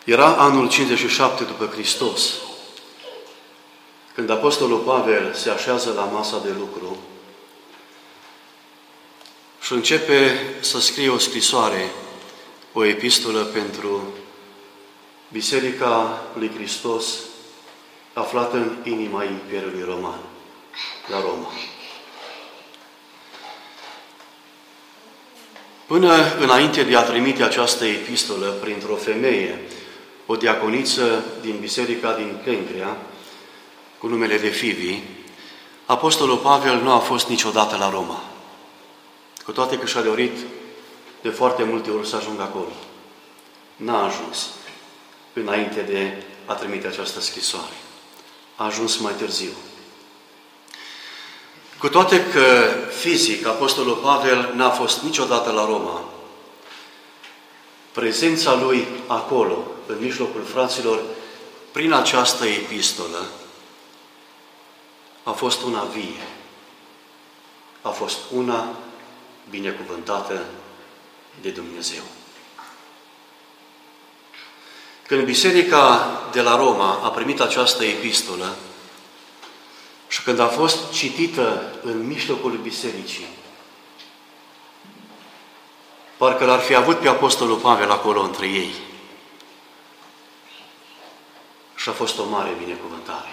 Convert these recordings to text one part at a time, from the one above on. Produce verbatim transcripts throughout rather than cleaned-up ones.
Era anul cincizeci și șapte după Hristos, când Apostolul Pavel se așează la masa de lucru și începe să scrie o scrisoare, o epistolă pentru Biserica lui Hristos aflată în inima Imperiului Roman, la Roma. Până înainte de a trimite această epistolă printr-o femeie, o diaconiță din biserica din Kencrea, cu numele de Fibi, Apostolul Pavel nu a fost niciodată la Roma. Cu toate că și-a dorit de foarte multe ori să ajungă acolo. N-a ajuns înainte de a trimite această scrisoare. A ajuns mai târziu. Cu toate că fizic Apostolul Pavel n-a fost niciodată la Roma, prezența lui acolo, în mijlocul fraților, prin această epistolă, a fost una vie. A fost una binecuvântată de Dumnezeu. Când biserica de la Roma a primit această epistolă și când a fost citită în mijlocul bisericii, parcă l-ar fi avut pe Apostolul Pavel acolo între ei. Și a fost o mare binecuvântare.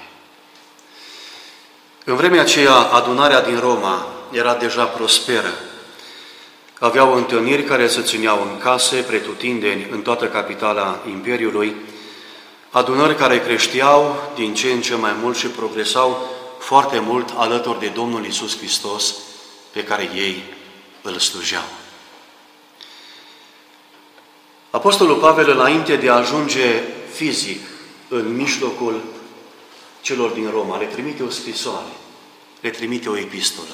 În vremea aceea, adunarea din Roma era deja prosperă. Aveau întâlniri care se țineau în case, pretutindeni, în toată capitala Imperiului, adunări care creșteau din ce în ce mai mult și progresau foarte mult alături de Domnul Iisus Hristos, pe care ei îl slujeau. Apostolul Pavel, înainte de a ajunge fizic în mijlocul celor din Roma, le trimite o scrisoare, le trimite o epistolă.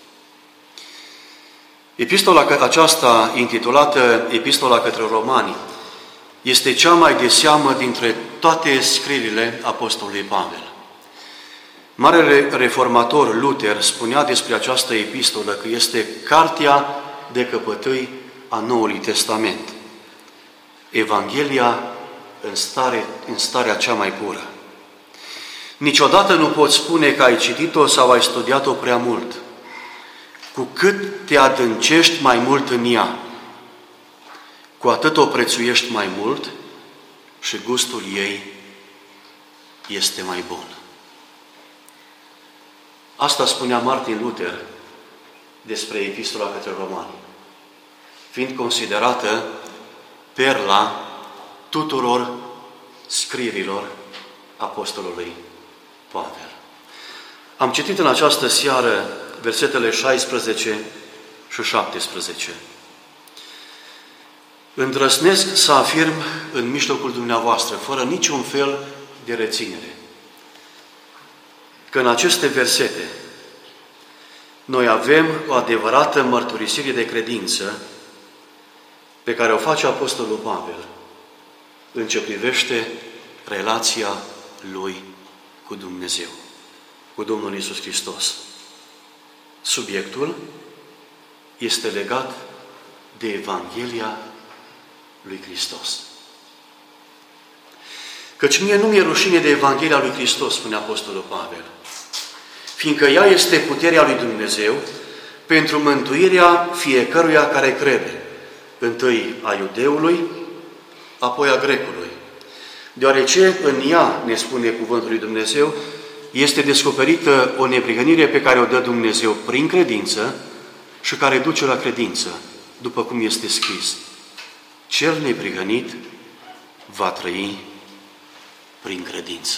Epistola aceasta, intitulată Epistola către Romani, este cea mai de seamă dintre toate scrierile Apostolului Pavel. Marele reformator Luther spunea despre această epistolă că este cartea de căpătâi a Noului Testament. Evanghelia în, stare, în starea cea mai pură. Niciodată nu poți spune că ai citit-o sau ai studiat-o prea mult. Cu cât te adâncești mai mult în ea, cu atât o prețuiești mai mult și gustul ei este mai bun. Asta spunea Martin Luther despre Epistola către Romani, fiind considerată perla tuturor scrierilor Apostolului Pavel. Am citit în această seară versetele șaisprezece și șaptesprezece. Îndrăznesc să afirm în mijlocul dumneavoastră, fără niciun fel de reținere, că în aceste versete noi avem o adevărată mărturisire de credință pe care o face Apostolul Pavel în ce privește relația lui cu Dumnezeu, cu Domnul Iisus Hristos. Subiectul este legat de Evanghelia lui Hristos. Căci mie nu mi-e rușine de Evanghelia lui Hristos, spune Apostolul Pavel, fiindcă ea este puterea lui Dumnezeu pentru mântuirea fiecăruia care crede, întâi a iudeului, apoi a grecului. Deoarece în ea, ne spune cuvântul lui Dumnezeu, este descoperită o neprihănire pe care o dă Dumnezeu prin credință și care duce la credință, după cum este scris. Cel neprihănit va trăi prin credință.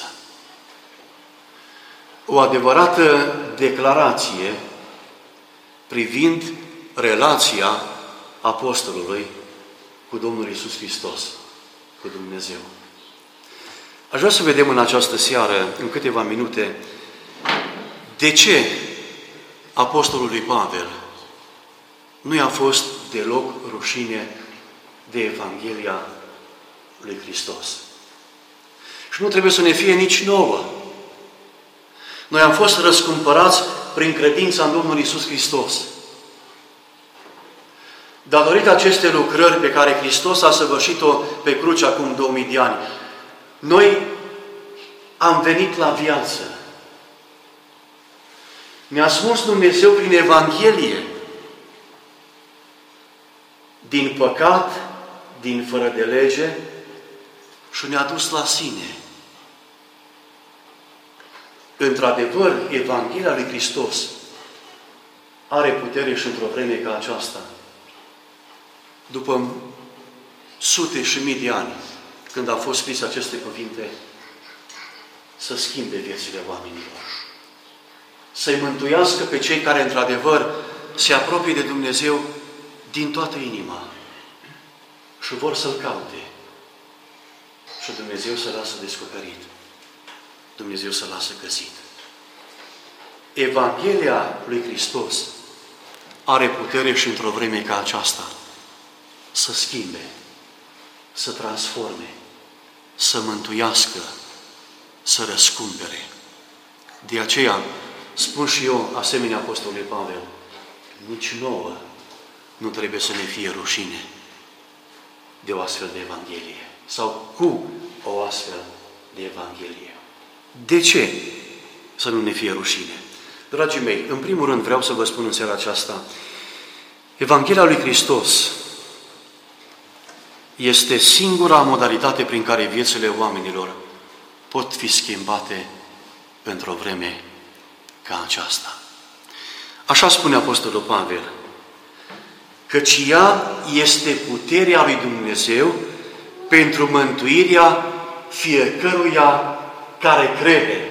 O adevărată declarație privind relația apostolului cu Domnul Iisus Hristos, cu Dumnezeu. Aș vrea să vedem în această seară, în câteva minute, de ce apostolului Pavel nu i-a fost deloc rușine de Evanghelia lui Hristos. Și nu trebuie să ne fie nici nouă. Noi am fost răscumpărați prin credința în Domnul Iisus Hristos. datorită acestei lucrări pe care Hristos a săvârșit-o pe cruce acum două mii de ani, noi am venit la viață. Ne-a smuls Dumnezeu prin Evanghelie din păcat, din fără de lege și ne-a dus la sine. Într-adevăr, Evanghelia lui Hristos are putere și într-o vreme ca aceasta, după sute și mii de ani, când au fost scrise aceste cuvinte, să schimbe viețile oamenilor. Să-i mântuiască pe cei care, într-adevăr, se apropie de Dumnezeu din toată inima și vor să-L caute. Și Dumnezeu să lasă descoperit. Dumnezeu să lasă găsit. Evanghelia lui Hristos are putere și într-o vreme ca aceasta să schimbe, să transforme, să mântuiască, să răscumpere. De aceea spun și eu, asemenea Apostolului Pavel, nici nouă nu trebuie să ne fie rușine de o astfel de Evanghelie sau cu o astfel de Evanghelie. De ce să nu ne fie rușine? Dragii mei, în primul rând vreau să vă spun în seara aceasta, Evanghelia lui Hristos este singura modalitate prin care viețile oamenilor pot fi schimbate într-o vreme ca aceasta. Așa spune Apostolul Pavel, căci ea este puterea lui Dumnezeu pentru mântuirea fiecăruia care crede.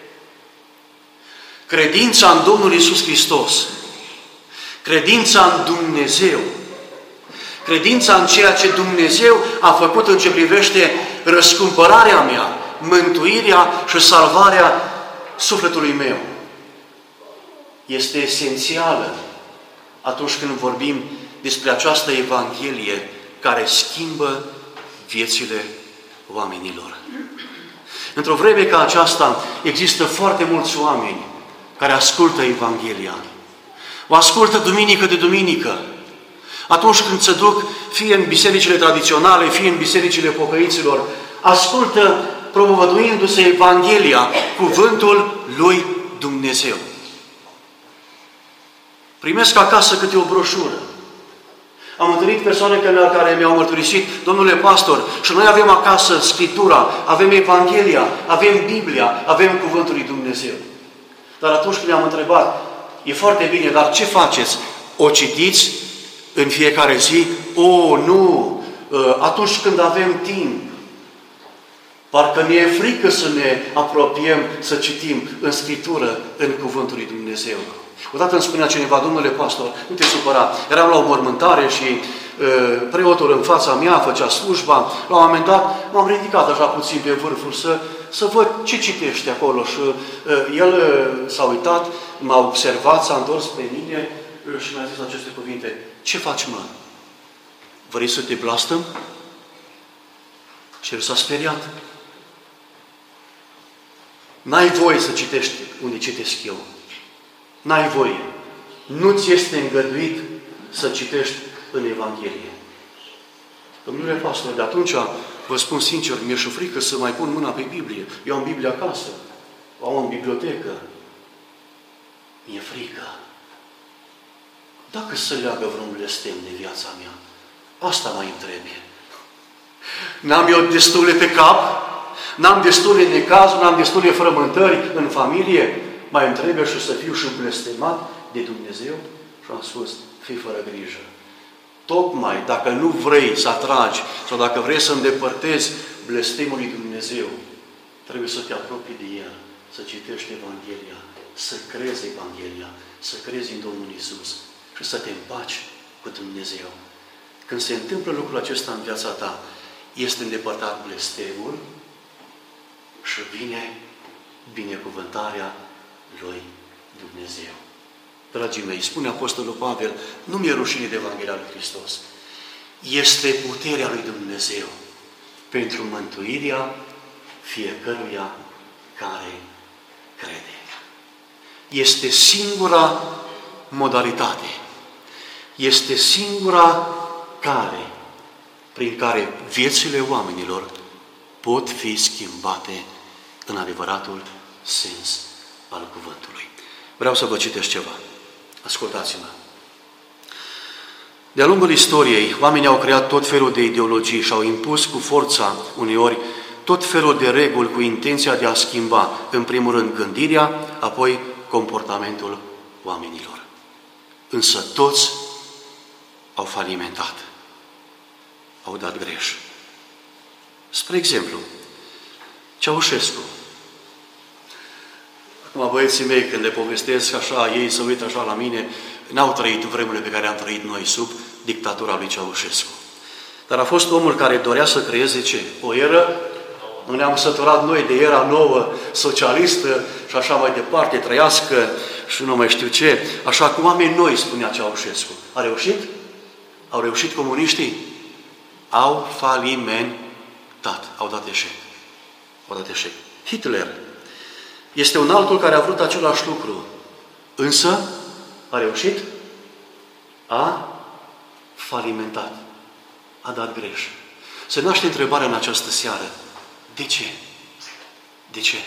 Credința în Domnul Iisus Hristos, credința în Dumnezeu, credința în ceea ce Dumnezeu a făcut în ce privește răscumpărarea mea, mântuirea și salvarea sufletului meu, este esențială atunci când vorbim despre această Evanghelie care schimbă viețile oamenilor. Într-o vreme ca aceasta există foarte mulți oameni care ascultă Evanghelia. O ascultă duminică de duminică. Atunci când se duc fie în bisericile tradiționale, fie în bisericile pocăiților, ascultă propovăduindu-se Evanghelia, cuvântul lui Dumnezeu. Primesc acasă câte o broșură. Am întâlnit persoane care mi-au mărturisit, domnule pastor, și noi avem acasă Scriptura, avem Evanghelia, avem Biblia, avem Cuvântul lui Dumnezeu. Dar atunci când i-am întrebat, e foarte bine, dar ce faceți? O citiți în fiecare zi? O, nu! Atunci când avem timp. Parcă ne e frică să ne apropiem, să citim în Scriptură, în Cuvântul lui Dumnezeu. Odată îmi spunea cineva, domnule pastor, nu te supăra, eram la o mormântare și uh, preotul în fața mea făcea slujba, la un moment dat m-am ridicat așa puțin pe vârful să, să văd ce citește acolo și uh, el uh, s-a uitat, m-a observat, s-a întors pe mine uh, și mi-a zis aceste cuvinte, ce faci, mă? Vrei să te blastăm? Și el s-a speriat. N-ai voie să citești unde citesc eu. N-ai voie. Nu-ți este îngăduit să citești în Evanghelie. Domnule pastor, de atunci, vă spun sincer, mi-e și frică să mai pun mâna pe Biblie. Eu am Biblia acasă, o am în bibliotecă. Mi-e frică. Dacă se leagă vreun blestem de viața mea, asta mai îmi trebuie. N-am eu destule pe cap, n-am destule necazuri, n-am destule frământări în familie, mai îmi trebuie și să fiu și blestemat de Dumnezeu? Și am spus, fii fără grijă. Tocmai dacă nu vrei să atragi sau dacă vrei să îndepărtezi blestemul lui Dumnezeu, trebuie să te apropii de El, să citești Evanghelia, să crezi Evanghelia, să crezi în Domnul Iisus și să te împaci cu Dumnezeu. Când se întâmplă lucrul acesta în viața ta, este îndepărtat blestemul și vine binecuvântarea lui Dumnezeu. Dragii mei, spune Apostolul Pavel, nu mi-e rușine de Evanghelia lui Hristos. Este puterea lui Dumnezeu pentru mântuirea fiecăruia care crede. Este singura modalitate este singura cale prin care viețile oamenilor pot fi schimbate în adevăratul sens al cuvântului. Vreau să vă citesc ceva. Ascultați-mă. De-a lungul istoriei, oamenii au creat tot felul de ideologii și au impus cu forța, uneori, tot felul de reguli cu intenția de a schimba, în primul rând, gândirea, apoi comportamentul oamenilor. Însă toți au falimentat, au dat greș. Spre exemplu, Ceaușescu. Acum băieții mei, când le povestesc așa, ei se uită așa la mine, n-au trăit vremurile pe care am trăit noi sub dictatura lui Ceaușescu. Dar a fost omul care dorea să creeze ce? O eră? Nu ne-am săturat noi de era nouă, socialistă și așa mai departe, trăiască și nu mai știu ce. Așa cu oameni noi, spunea Ceaușescu. A reușit? Au reușit comuniștii? Au falimentat, au dat eșec. Au dat eșec. Hitler este un altul care a vrut același lucru, însă a reușit? A falimentat. A dat greș. Se naște întrebarea în această seară. De ce? De ce?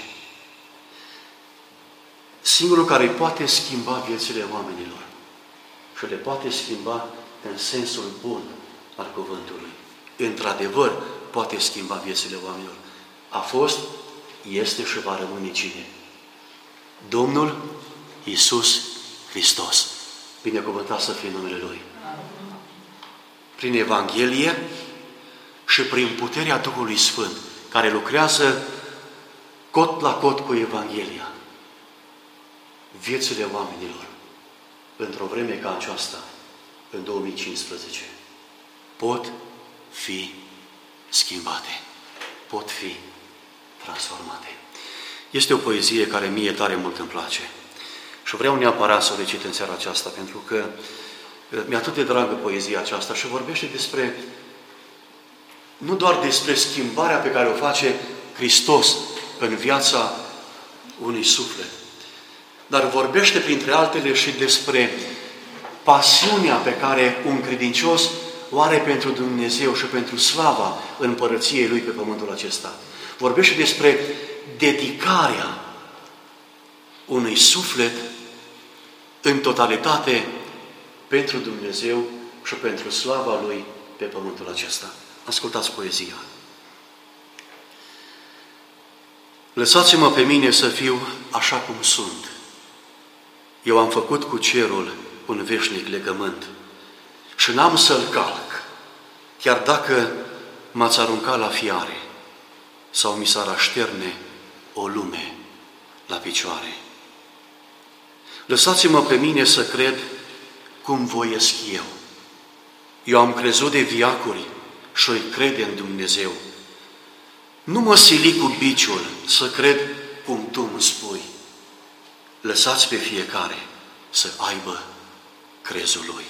Singurul care poate schimba viețile oamenilor și le poate schimba în sensul bun al cuvântului, într-adevăr poate schimba viețile oamenilor, a fost, este și va rămâne cine? Domnul Iisus Hristos. Binecuvântat să fie numele Lui. Prin Evanghelie și prin puterea Duhului Sfânt, care lucrează cot la cot cu Evanghelia, viețile oamenilor, într-o vreme ca aceasta, în două mii cincisprezece, pot fi schimbate, pot fi transformate. Este o poezie care mie tare mult îmi place și vreau neapărat să o recit în seara aceasta, pentru că mi-e atât de dragă poezia aceasta și vorbește despre, nu doar despre schimbarea pe care o face Hristos în viața unui suflet, dar vorbește printre altele și despre pasiunea pe care un credincios o are pentru Dumnezeu și pentru slava împărăției Lui pe pământul acesta. Vorbește despre dedicarea unui suflet în totalitate pentru Dumnezeu și pentru slava Lui pe pământul acesta. Ascultați poezia. Lăsați-mă pe mine să fiu așa cum sunt. Eu am făcut cu cerul un veșnic legământ și n-am să-l calc, chiar dacă m-ați aruncat la fiare sau mi s-ar așterne o lume la picioare. Lăsați-mă pe mine să cred cum voiesc eu. Eu am crezut de viacuri și îi crede în Dumnezeu. Nu mă sili cu biciul să cred cum tu îmi spui. Lăsați pe fiecare să aibă crezul lui.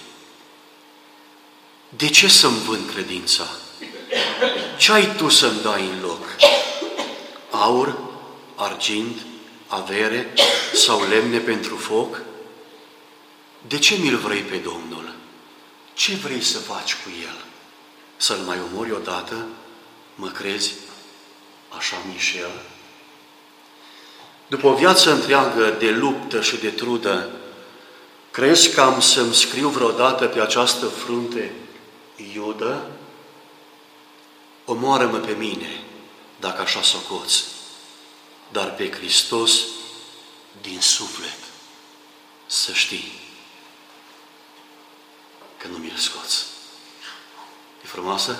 De ce să-mi vând credința? Ce ai tu să-mi dai în loc? Aur, argint, avere sau lemne pentru foc? De ce mi-l vrei pe Domnul? Ce vrei să faci cu el? Să-l mai omori odată? Mă crezi așa, Mișel? După o viață întreagă de luptă și de trudă, crezi că am să-mi scriu vreodată pe această frunte Iudă? Omoară-mă pe mine, dacă așa socoți, dar pe Hristos din suflet să știi că nu mi-l scoți. E frumoasă?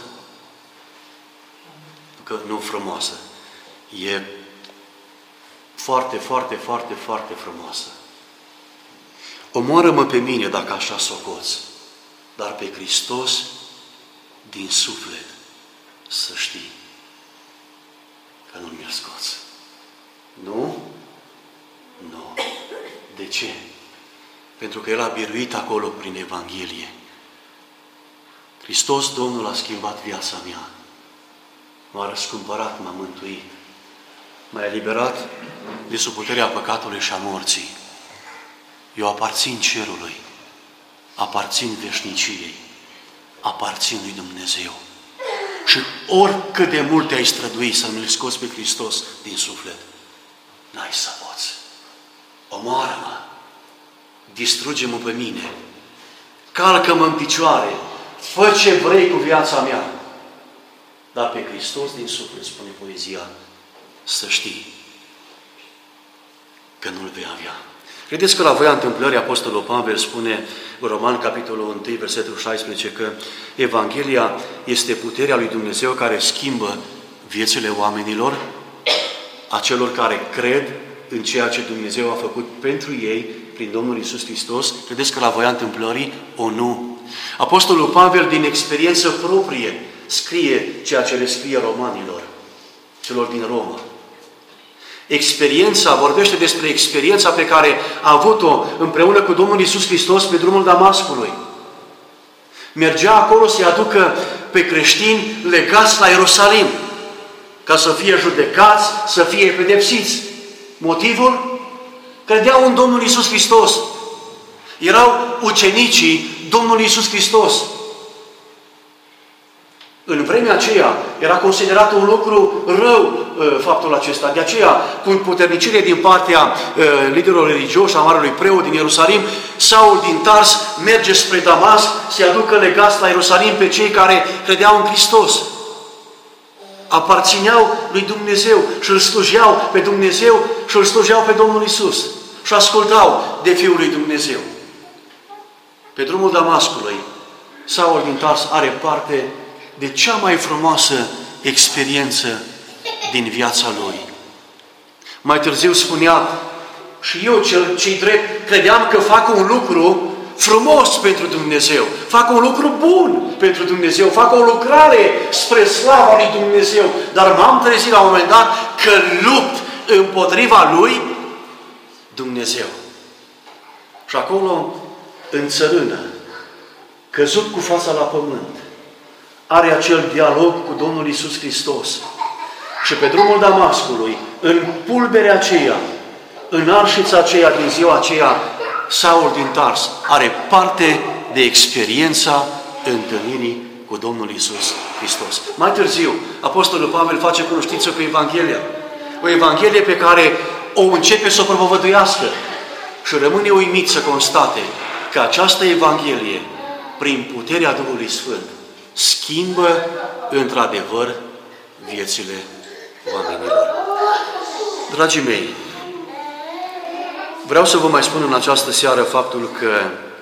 Că nu frumoasă. E foarte, foarte, foarte, foarte frumoasă. Omoară-mă pe mine dacă așa socoți, dar pe Hristos din suflet să știi că nu mi-l scoți. Nu? Nu. De ce? Pentru că El a biruit acolo prin Evanghelie. Hristos Domnul a schimbat viața mea. M-a răscumpărat, m-a mântuit. M-a eliberat de sub puterea păcatului și a morții. Eu aparțin cerului. aparțin veșniciei, aparțin lui Dumnezeu. Și oricât de mult te-ai strădui să nu-L scoți pe Hristos din suflet, n-ai să poți. Omoară-mă, distruge-mă pe mine, calcă-mă în picioare, fă ce vrei cu viața mea. Dar pe Hristos din suflet, spune poezia, să știi că nu-L vei avea. Credeți că la voia întâmplării Apostolul Pavel spune în Roman, capitolul unu, versetul șaisprezece, că Evanghelia este puterea lui Dumnezeu care schimbă viețile oamenilor, a celor care cred în ceea ce Dumnezeu a făcut pentru ei prin Domnul Iisus Hristos? Credeți că la voia întâmplării? O, nu. Apostolul Pavel, din experiență proprie, scrie ceea ce le scrie romanilor, celor din Roma. Experiența, vorbește despre experiența pe care a avut-o împreună cu Domnul Iisus Hristos pe drumul Damascului. Mergea acolo să-i aducă pe creștini legați la Ierusalim, ca să fie judecați, să fie pedepsiți. Motivul? Credeau în Domnul Iisus Hristos. Erau ucenicii Domnului Iisus Hristos. În vremea aceea era considerat un lucru rău faptul acesta. De aceea, cu puternicire din partea liderilor religioși, a marelui preot din Ierusalim, Saul din Tars merge spre Damasc să-i aducă legați la Ierusalim pe cei care credeau în Hristos. Aparțineau lui Dumnezeu și îl slujeau pe Dumnezeu și îl slujeau pe Domnul Iisus. Și ascultau de Fiul lui Dumnezeu. Pe drumul Damascului, Saul din Tars are parte de cea mai frumoasă experiență din viața lui. Mai târziu spunea, și eu cei drept credeam că fac un lucru frumos pentru Dumnezeu, fac un lucru bun pentru Dumnezeu, fac o lucrare spre slava lui Dumnezeu, dar m-am trezit la un moment dat că lupt împotriva lui Dumnezeu. Și acolo, în țărână, căzut cu fața la pământ, are acel dialog cu Domnul Iisus Hristos. Și pe drumul Damascului, în pulberea aceea, în arșița aceea, din ziua aceea, Saul din Tars are parte de experiența întâlnirii cu Domnul Iisus Hristos. Mai târziu, Apostolul Pavel face cunoștință cu Evanghelia. O Evanghelie pe care o începe să o propovăduiască și rămâne uimit să constate că această Evanghelie, prin puterea Duhului Sfânt, schimbă într-adevăr viețile oamenilor. Dragii mei, vreau să vă mai spun în această seară faptul că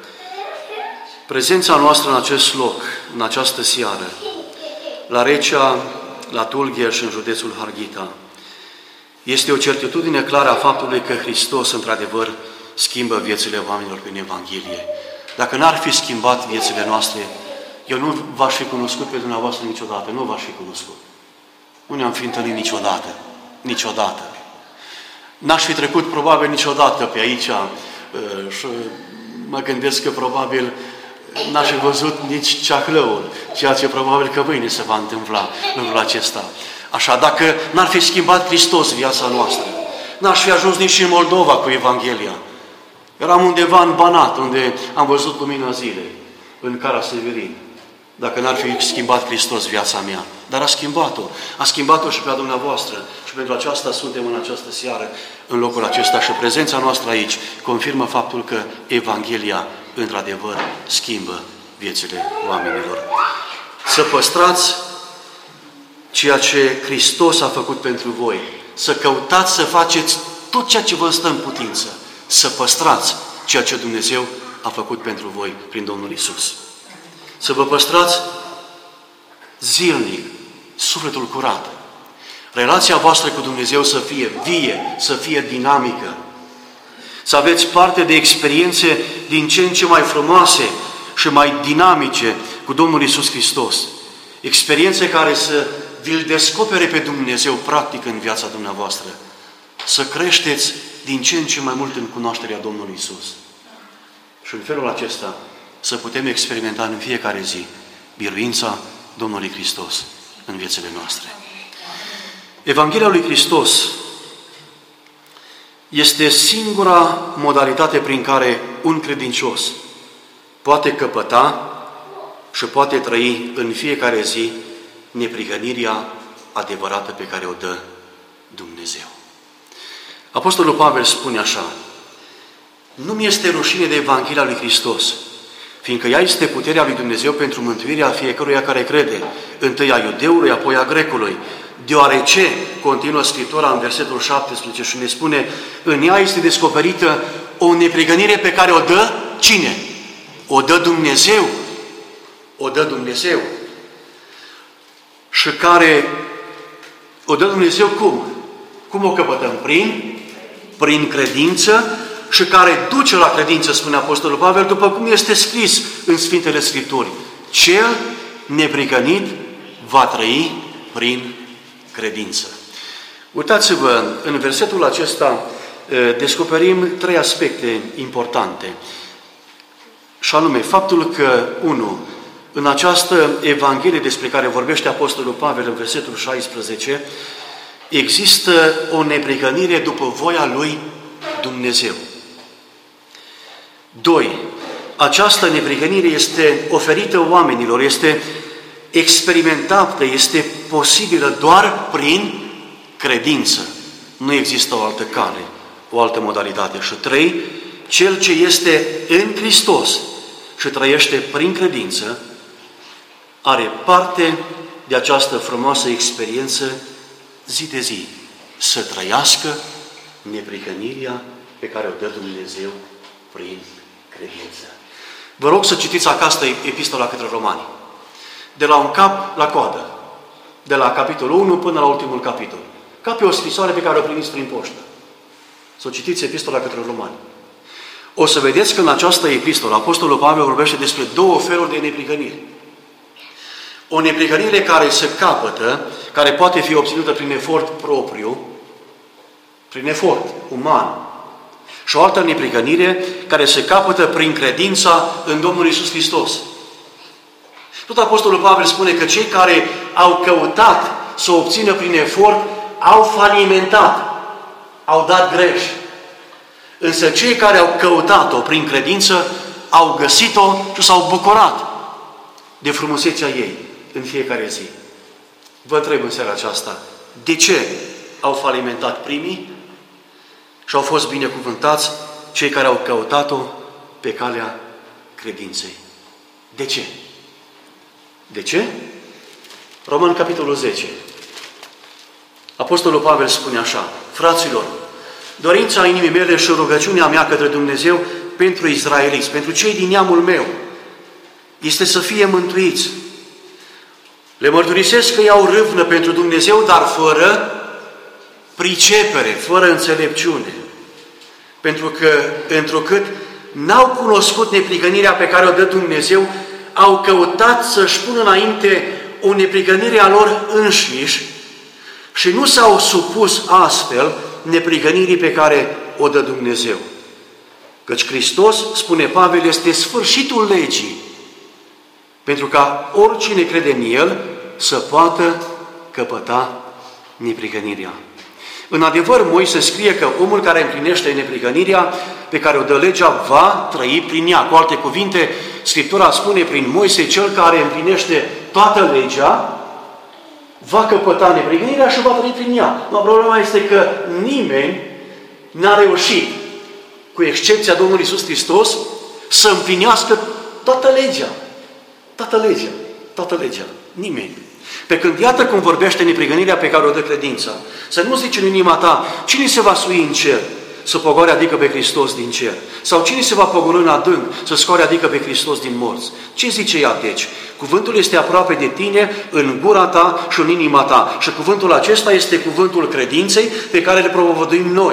prezența noastră în acest loc, în această seară, la Recea, la Tulgher și în județul Harghita, este o certitudine clară a faptului că Hristos, într-adevăr, schimbă viețile oamenilor prin Evanghelie. Dacă n-ar fi schimbat viețile noastre, eu nu v-aș fi cunoscut pe dumneavoastră niciodată, nu v-aș fi cunoscut. Nu ne-am fi întâlnit niciodată, niciodată. N-aș fi trecut probabil niciodată pe aici și mă gândesc că probabil n-aș fi văzut nici ceahlăul, ceea ce probabil că mâine se va întâmpla lucrul acesta. Așa, dacă n-ar fi schimbat Hristos viața noastră, n-aș fi ajuns nici în Moldova cu Evanghelia. Eram undeva în Banat, unde am văzut lumina zilei, în Cara-Severin, dacă n-ar fi schimbat Hristos viața mea. Dar a schimbat-o. A schimbat-o și pe a dumneavoastră. Și pentru aceasta suntem în această seară, în locul acesta. Și prezența noastră aici confirmă faptul că Evanghelia, într-adevăr, schimbă viețile oamenilor. Să păstrați ceea ce Hristos a făcut pentru voi. Să căutați să faceți tot ceea ce vă stă în putință. Să păstrați ceea ce Dumnezeu a făcut pentru voi prin Domnul Iisus. Să vă păstrați zilnic sufletul curat. Relația voastră cu Dumnezeu să fie vie, să fie dinamică. Să aveți parte de experiențe din ce în ce mai frumoase și mai dinamice cu Domnul Iisus Hristos. Experiențe care să vi-L descopere pe Dumnezeu practic în viața dumneavoastră. Să creșteți din ce în ce mai mult în cunoașterea Domnului Iisus. Și în felul acesta să putem experimenta în fiecare zi biruința Domnului Hristos în viețile noastre. Evanghelia lui Hristos este singura modalitate prin care un credincios poate căpăta și poate trăi în fiecare zi neprihănirea adevărată pe care o dă Dumnezeu. Apostolul Pavel spune așa: nu mi este rușine de Evanghelia lui Hristos, fiindcă ea este puterea lui Dumnezeu pentru mântuirea fiecăruia care crede, întâi a iudeului, apoi a grecului. Deoarece, continuă Scriptura în versetul șaptesprezece și ne spune, în ea este descoperită o neprihănire pe care o dă cine? O dă Dumnezeu. O dă Dumnezeu. Și care o dă Dumnezeu cum? Cum o căpătăm? Prin? Prin credință, și care duce la credință, spune Apostolul Pavel, după cum este scris în Sfintele Scripturi. Cel neprihănit va trăi prin credință. Uitați-vă, în versetul acesta descoperim trei aspecte importante. Și anume, faptul că, unu, în această Evanghelie despre care vorbește Apostolul Pavel în versetul șaisprezece, există o neprihănire după voia lui Dumnezeu. Doi, această neprihănire este oferită oamenilor, este experimentată, este posibilă doar prin credință. Nu există o altă cale, o altă modalitate. Și trei, cel ce este în Hristos și trăiește prin credință, are parte de această frumoasă experiență zi de zi, să trăiască neprihănirea pe care o dă Dumnezeu prin credință. Vă rog să citiți acasă epistola către Romani, de la un cap la coadă, de la capitolul unu până la ultimul capitol, ca pe o scrisoare pe care o primiți prin poștă. Să citiți epistola către Romani. O să vedeți că în această epistolă Apostolul Pavel vorbește despre două feluri de neprihănire. O neprihănire care se capătă, care poate fi obținută prin efort propriu, prin efort uman, și o altă neprihănire care se capătă prin credința în Domnul Iisus Hristos. Tot Apostolul Pavel spune că cei care au căutat să o obțină prin efort au falimentat, au dat greș. Însă cei care au căutat-o prin credință au găsit-o și s-au bucurat de frumusețea ei în fiecare zi. Vă întreb în seara aceasta, de ce au falimentat primii și au fost binecuvântați cei care au căutat-o pe calea credinței? De ce? De ce? Roman, capitolul zece. Apostolul Pavel spune așa: fraților, dorința inimii mele și rugăciunea mea către Dumnezeu pentru izraeliți, pentru cei din neamul meu, este să fie mântuiți. Le mărturisesc că iau râvnă pentru Dumnezeu, dar fără pricepere, fără înțelepciune. Pentru că, întrucât n-au cunoscut neprihănirea pe care o dă Dumnezeu, au căutat să-și pună înainte o neprihănire a lor înșiși și nu s-au supus astfel neprihănirii pe care o dă Dumnezeu. Căci Hristos, spune Pavel, este sfârșitul legii, pentru ca oricine crede în El să poată căpăta neprihănirea. În adevăr, Moise scrie că omul care împlinește neprihănirea pe care o dă legea va trăi prin ea. Cu alte cuvinte, Scriptura spune prin Moise, cel care împlinește toată legea va căpăta neprihănirea și va trăi prin ea. No, problema este că nimeni n-a reușit, cu excepția Domnului Iisus Hristos, să împlinească toată legea. Toată legea. Toată legea. Nimeni. Pe când iată cum vorbește neprihănirea pe care o dă credința. Să nu zici în inima ta, cine se va sui în cer să pogoare adică pe Hristos din cer? Sau cine se va pogorî în adânc să scoare adică pe Hristos din morți? Ce zice ea deci? Cuvântul este aproape de tine, în gura ta și în inima ta. Și cuvântul acesta este cuvântul credinței pe care le propovăduim noi.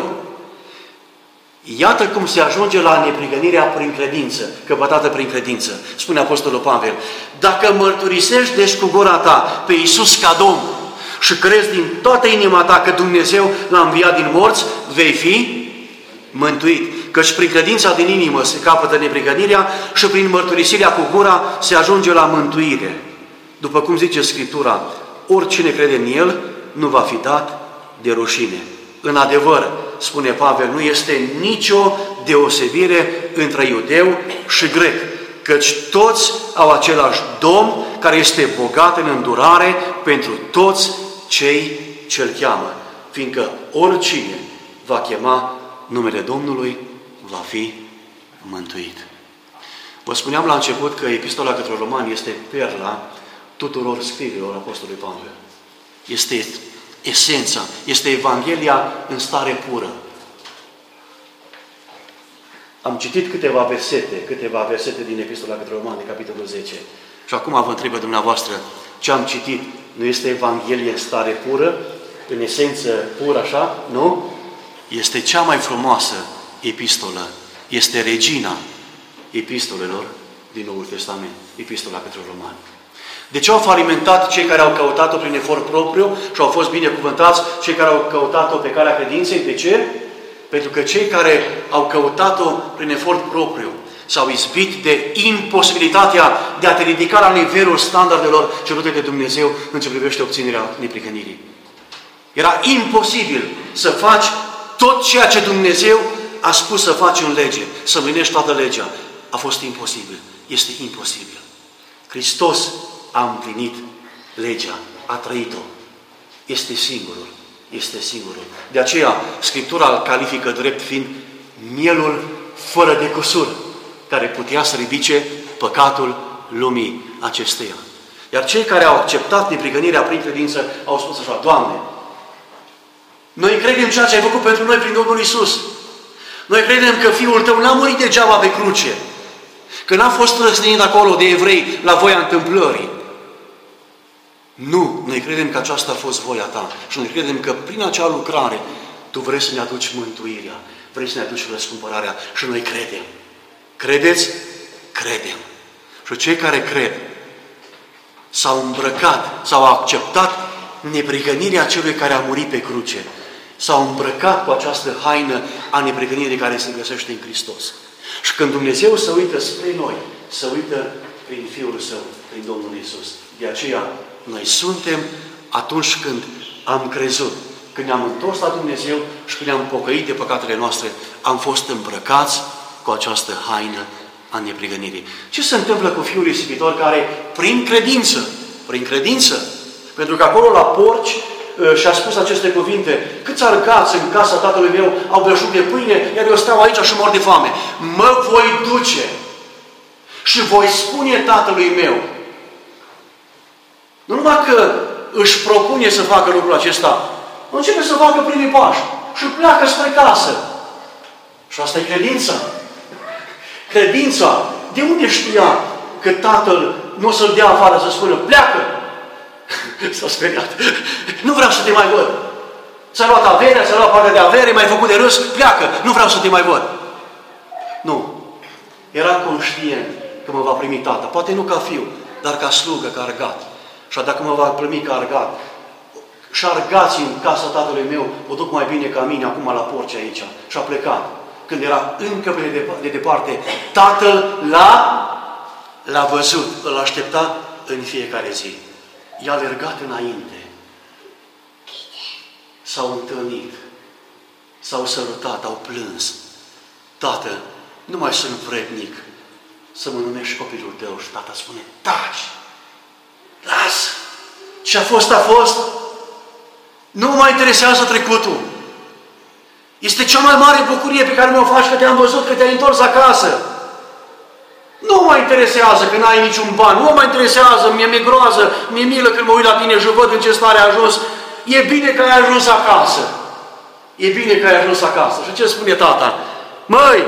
Iată cum se ajunge la neprihănirea prin credință, căpătată prin credință. Spune Apostolul Pavel, dacă mărturisești deci cu gura ta pe Iisus ca Domn și crezi din toată inima ta că Dumnezeu l-a înviat din morți, vei fi mântuit. Căci prin credința din inimă se capătă neprihănirea și prin mărturisirea cu gura se ajunge la mântuire. După cum zice Scriptura, oricine crede în El nu va fi dat de rușine. În adevăr, spune Pavel, nu este nicio deosebire între iudeu și grec, căci toți au același Domn, care este bogat în îndurare pentru toți cei ce-L cheamă, fiindcă oricine va chema numele Domnului va fi mântuit. Vă spuneam la început că Epistola către Romani este perla tuturor scrierilor Apostolului Pavel. Este esența, este Evanghelia în stare pură. Am citit câteva versete, câteva versete din Epistola către Romani, capitolul zece. Și acum vă întreb pe dumneavoastră, ce am citit nu este Evanghelie în stare pură, în esență pură așa, nu? Este cea mai frumoasă epistolă, este regina epistolelor din Noul Testament, Epistola către Romani. De ce au falimentat cei care au căutat-o prin efort propriu și au fost binecuvântați cei care au căutat-o pe calea credinței? De ce? Pentru că cei care au căutat-o prin efort propriu s-au izbit de imposibilitatea de a te ridica la nivelul standardelor cerute de Dumnezeu în ce privește obținerea neprihănirii. Era imposibil să faci tot ceea ce Dumnezeu a spus să faci în lege, să împlinești toată legea. A fost imposibil. Este imposibil. Hristos a împlinit legea, a trăit-o. Este singurul. Este singurul. De aceea, Scriptura îl califică drept fiind mielul fără de cusur, care putea să ridice păcatul lumii acesteia. Iar cei care au acceptat neprihănirea prin credință au spus așa: Doamne, noi credem ceea ce ai făcut pentru noi prin Domnul Iisus. Noi credem că Fiul Tău n-a murit degeaba pe cruce, că n-a fost răstignit acolo de evrei la voia întâmplării. Nu, noi credem că aceasta a fost voia Ta și noi credem că prin acea lucrare Tu vrei să ne aduci mântuirea, vrei să ne aduci răscumpărarea și noi credem. Credeți? Credem. Și cei care cred s-au îmbrăcat, s-au acceptat neprihănirea celui care a murit pe cruce. S-au îmbrăcat cu această haină a neprihănirii care se găsește în Hristos. Și când Dumnezeu se uită spre noi, se uită prin Fiul Său, prin Domnul Iisus. De aceea, noi suntem atunci când am crezut, când ne-am întors la Dumnezeu și când ne-am pocăit de păcatele noastre, am fost îmbrăcați cu această haină a neprihănirii. Ce se întâmplă cu fiul risipitor care, prin credință, prin credință, pentru că acolo la porci și-a spus aceste cuvinte: câți argați în casa tatălui meu au belșug de pâine, iar eu stau aici și mor de foame. Mă voi duce și voi spune tatălui meu. Nu numai că își propune să facă lucrul acesta, începe să facă primii pași și pleacă spre casă. Și asta e credința. Credința. De unde știa că tatăl nu o să-l dea afară, să spună: pleacă? S-a speriat. Nu vreau să te mai văd. Ți-a luat averea, ți-a luat partea de avere, m-ai făcut de râs, pleacă. Nu vreau să te mai văd. Nu. Era conștient că mă va primi tata. Poate nu ca fiu, dar ca slugă, ca argat. Și dacă mă va primi ca argat, și argații în casa tatălui meu o duc mai bine ca mine acum la porci aici. Și a plecat. Când era încă de, de departe, tatăl l-a, l-a văzut, îl aștepta în fiecare zi. I-a alergat înainte. S-au întâlnit. S-au sărutat, au plâns. Tată, nu mai sunt vrednic să mă numești copilul tău. Și tata spune: taci! Lasă! Ce a fost, a fost. Nu mă interesează trecutul. Este cea mai mare bucurie pe care mi-o faci că te-am văzut, că te-ai întors acasă. Nu mă interesează că n-ai niciun ban. Nu mă interesează, mie mi-e groază, mi-e milă când mă uit la tine și văd în ce stare ai ajuns. E bine că ai ajuns acasă. E bine că ai ajuns acasă. Și ce spune tata? Măi,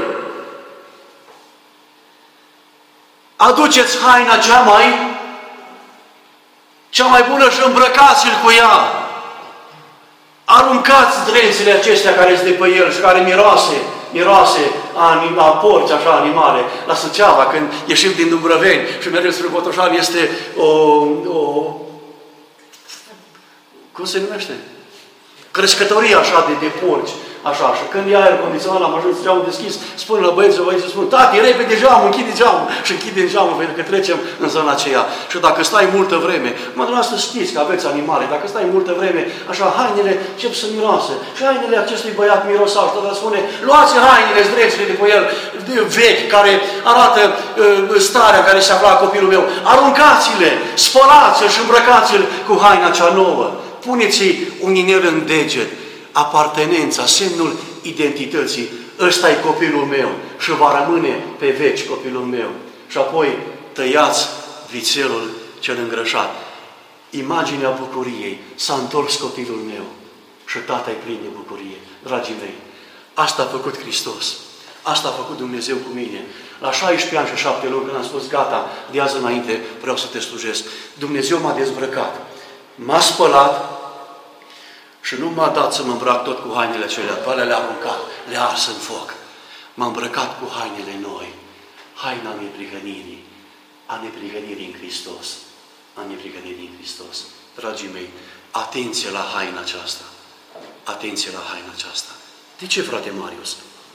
aduceți haina cea mai cea mai bună și îmbrăcați-l cu ea. Aruncați drențele acestea care sunt de pe el și care miroase, miroase a, a porci, așa, animale. La Suceava, când ieșim din Dubroveni și mergem spre Botoșani, este o, o... cum se numește? Crescătorie așa de, de porci. Așa, și când e aer condiționat, am ajuns geamul deschis, spun la băieți, băieți, spun, tati, repede geamul, închide geamul și închide geamul, pentru că trecem în zona aceea. Și dacă stai multă vreme, mă, dumneavoastră știți că aveți animale, dacă stai multă vreme, așa, hainele încep să miroase. Și hainele acestui băiat mirosau, și tot spune, luați hainele, zdrețile de pe el, de vechi, care arată uh, starea care se afla copilul meu. Aruncați-le, spălați-l și îmbrăcați-l cu haina cea nouă. Puneți-i un inel în deget, apartenența, semnul identității. Ăsta e copilul meu și va rămâne pe veci copilul meu. Și apoi tăiați vițelul cel îngrășat. Imaginea bucuriei. S-a întors copilul meu și tata e plin de bucurie. Dragii mei, asta a făcut Hristos. Asta a făcut Dumnezeu cu mine. La șaisprezece ani și șapte luni, când am spus, gata, de azi înainte vreau să te slujesc. Dumnezeu m-a dezbrăcat. M-a spălat și nu m-a dat să mă îmbrac tot cu hainele acelea. Pe alea le-a aruncat, le-a ars în foc. M-a îmbrăcat cu hainele noi. Haina neprihănirii. A neprihănirii în Hristos. A neprihănirii în Hristos. Dragii mei, atenție la haina aceasta. Atenție la haina aceasta. De ce, frate Marius?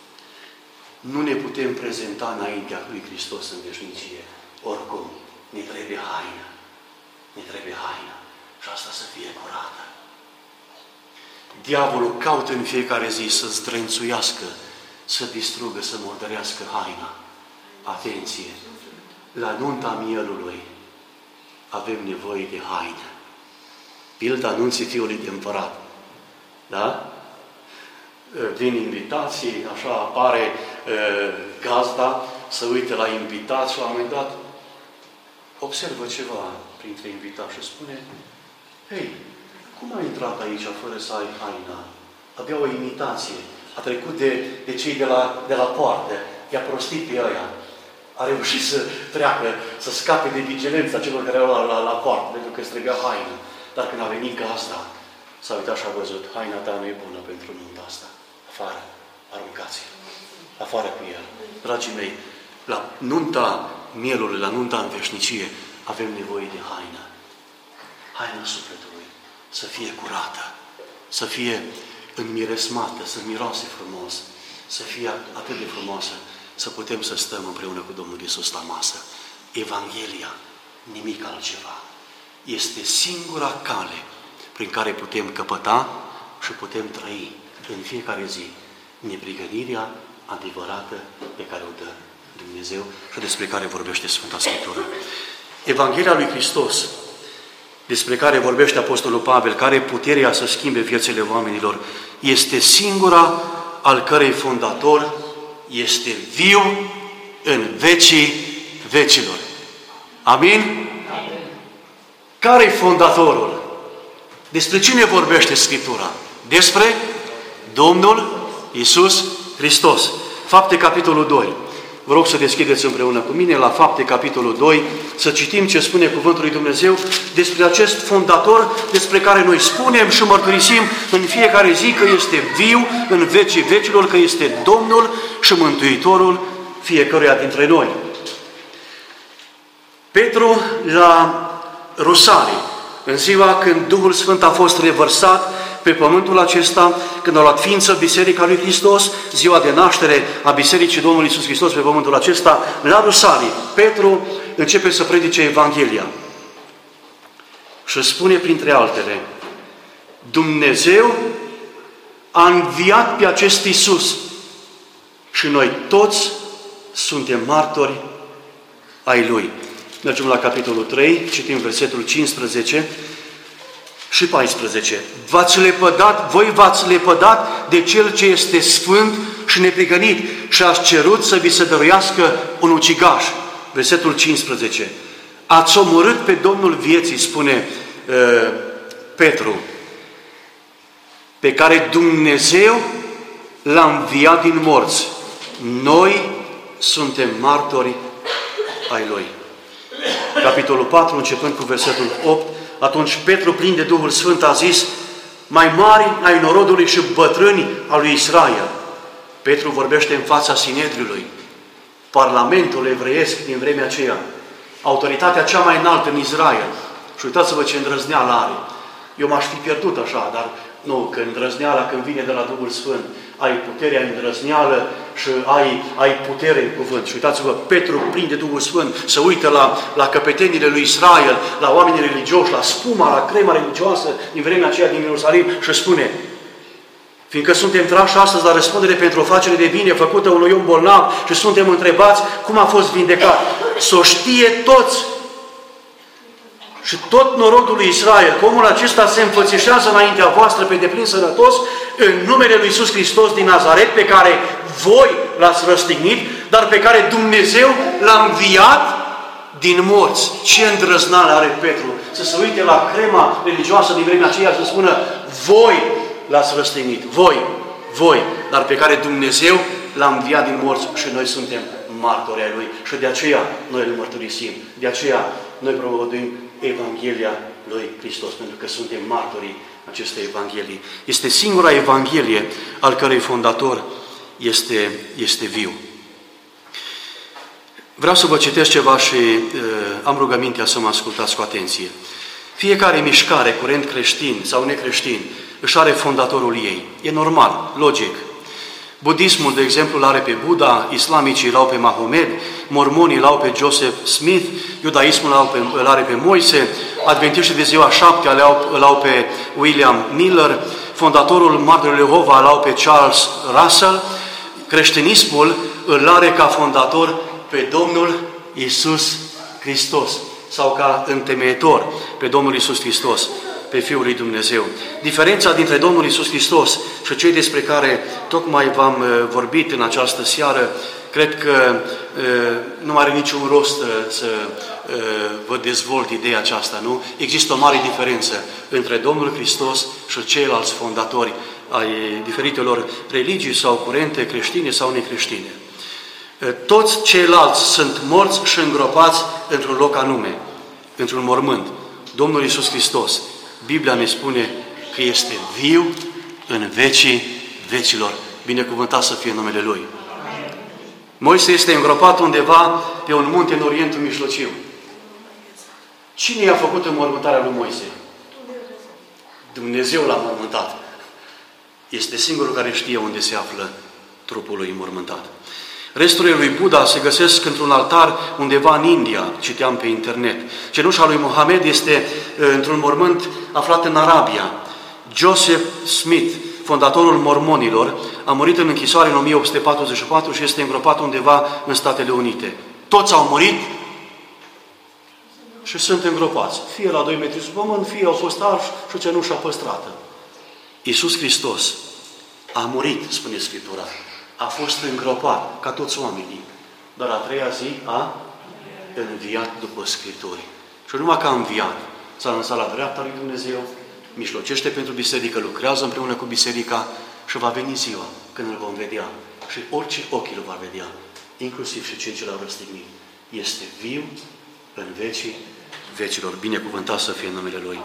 Nu ne putem prezenta înaintea lui Hristos în veșnicie. Oricum, ne trebuie haină. Ne trebuie haină. Și asta să fie curată. Diavolul caută în fiecare zi să zdrânțuiască, să distrugă, să murdărească haina. Atenție! La nunta mielului avem nevoie de haină. Pilda anunții fiului de împărat. Da? Vin invitații, așa apare e, gazda, să uite la invitați și la un moment dat observă ceva printre invitați și spune, hei, cum ai intrat aici fără să ai haina? Avea o imitație. A trecut de, de cei de la, de la poartă. I-a prostit pe ăia. A reușit să treacă, să scape de vigilența celor care erau la, la, la poartă, pentru că îți trebuia haină. Dar când a venit gazda, s-a uitat și a văzut, haina ta nu e bună pentru nunta asta. Afară, aruncați-l. Afară cu el. Dragii mei, la nunta mielului, la nunta în veșnicie, avem nevoie de haină. Haina sufletului. Să fie curată, să fie înmiresmată, să miroase frumos, să fie atât de frumoasă, să putem să stăm împreună cu Domnul Iisus la masă. Evanghelia, nimic altceva. Este singura cale prin care putem căpăta și putem trăi în fiecare zi neprihănirea adevărată pe care o dă Dumnezeu și despre care vorbește Sfânta Scriptură. Evanghelia lui Hristos, despre care vorbește Apostolul Pavel, care are puterea să schimbe viețile oamenilor, este singura al cărei fondator este viu în vecii vecilor. Amin? Amin. Care-i fondatorul? Despre cine vorbește Scriptura? Despre Domnul Iisus Hristos. Fapte, capitolul doi. Vă rog să deschideți împreună cu mine la Fapte, capitolul doi, să citim ce spune Cuvântul lui Dumnezeu despre acest fondator, despre care noi spunem și mărturisim în fiecare zi că este viu în vecii vecilor, că este Domnul și Mântuitorul fiecăruia dintre noi. Petru la Rusalii, în ziua când Duhul Sfânt a fost revărsat pe pământul acesta, când a luat ființă Biserica lui Hristos, ziua de naștere a Bisericii Domnului Iisus Hristos pe pământul acesta, la Rusalii, Petru începe să predice Evanghelia. Și spune printre altele, Dumnezeu a înviat pe acest Iisus și noi toți suntem martori ai Lui. Mergem la capitolul trei, citim versetul cincisprezece și paisprezece. V-ați lepădat, voi v-ați lepădat de Cel ce este sfânt și neprihănit și ați cerut să vi se dăruiască un ucigaș. Versetul cincisprezece. Ați omorât pe Domnul vieții, spune uh, Petru, pe care Dumnezeu l-a înviat din morți. Noi suntem martori ai Lui. Capitolul patru, începând cu versetul opt, atunci Petru, plin de Duhul Sfânt, a zis, mai mari ai norodului și bătrâni al lui Israel. Petru vorbește în fața Sinedriului, parlamentul evreiesc din vremea aceea, autoritatea cea mai înaltă în Israel. Și uitați-vă ce îndrăzneală are. Eu m-aș fi pierdut așa, dar nu, că îndrăzneala când vine de la Duhul Sfânt, ai puterea îndrăzneală și ai, ai putere în cuvânt. Și uitați-vă, Petru prinde Duhul Sfânt, se uită la, la căpetenile lui Israel, la oamenii religioși, la spuma, la crema religioasă din vremea aceea din Ierusalim și spune: fiindcă suntem trași astăzi la răspundere pentru o facere de bine făcută unui om bolnav și suntem întrebați cum a fost vindecat. Să o știe toți. Și tot norodul lui Israel, că omul acesta se înfățișează înaintea voastră pe deplin sănătos în numele lui Iisus Hristos din Nazaret, pe care voi l-ați răstignit, dar pe care Dumnezeu l-a înviat din morți. Ce îndrăznare are Petru să se uite la crema religioasă din vremea aceea și să spună: voi l-ați răstignit, voi, voi, dar pe care Dumnezeu l-a înviat din morți și noi suntem martori ai Lui. Și de aceea noi îl mărturisim. De aceea noi promovăm Evanghelia lui Hristos, pentru că suntem martorii acestei Evanghelii. Este singura Evanghelie al cărei fondator este, este viu. Vreau să vă citesc ceva și uh, am rugămintea să mă ascultați cu atenție. Fiecare mișcare, curent creștin sau necreștin, își are fondatorul ei. E normal, logic. Budismul, de exemplu, îl are pe Buddha, islamicii îl au pe Mahomed, mormonii îl au pe Joseph Smith, iudaismul îl, au pe, îl are pe Moise, adventiștii de ziua șaptea îl au, îl au pe William Miller, fondatorul Martorului Jehova îl au pe Charles Russell, creștinismul îl are ca fondator pe Domnul Iisus Hristos sau ca întemeitor pe Domnul Iisus Hristos, pe Fiul lui Dumnezeu. Diferența dintre Domnul Iisus Hristos și cei despre care tocmai v-am vorbit în această seară, cred că nu are niciun rost să vă dezvolt ideea aceasta, nu? Există o mare diferență între Domnul Hristos și ceilalți fondatori ai diferitelor religii sau curente creștine sau necreștine. Toți ceilalți sunt morți și îngropați într-un loc anume, într-un mormânt. Domnul Iisus Hristos, Biblia ne spune că este viu în vecii vecilor. Binecuvântat să fie numele Lui. Moise este îngropat undeva pe un munte în Orientul Mijlociu. Cine i-a făcut înmormântarea lui Moise? Dumnezeu l-a înmormântat. Este singurul care știe unde se află trupul lui înmormântat. Resturile lui Buddha se găsesc într-un altar undeva în India, citeam pe internet. Cenușa lui Mohamed este într-un mormânt aflat în Arabia. Joseph Smith, fondatorul mormonilor, a murit în închisoare în o mie opt sute patruzeci și patru și este îngropat undeva în Statele Unite. Toți au murit și sunt îngropați. Fie la doi metri sub pământ, fie au fost arși și cenușa păstrată. Iisus Hristos a murit, spune Scriptura. A fost îngropat, ca toți oamenii. Dar a treia zi a înviat după Scripturi. Și numai că a înviat, s-a lansat la dreapta lui Dumnezeu, mijlocește pentru biserică, lucrează împreună cu biserica și va veni ziua când îl vom vedea. Și orice ochi îl va vedea, inclusiv și cei ce l-au răstignit. Este viu în vecii vecilor. Binecuvântat să fie numele Lui.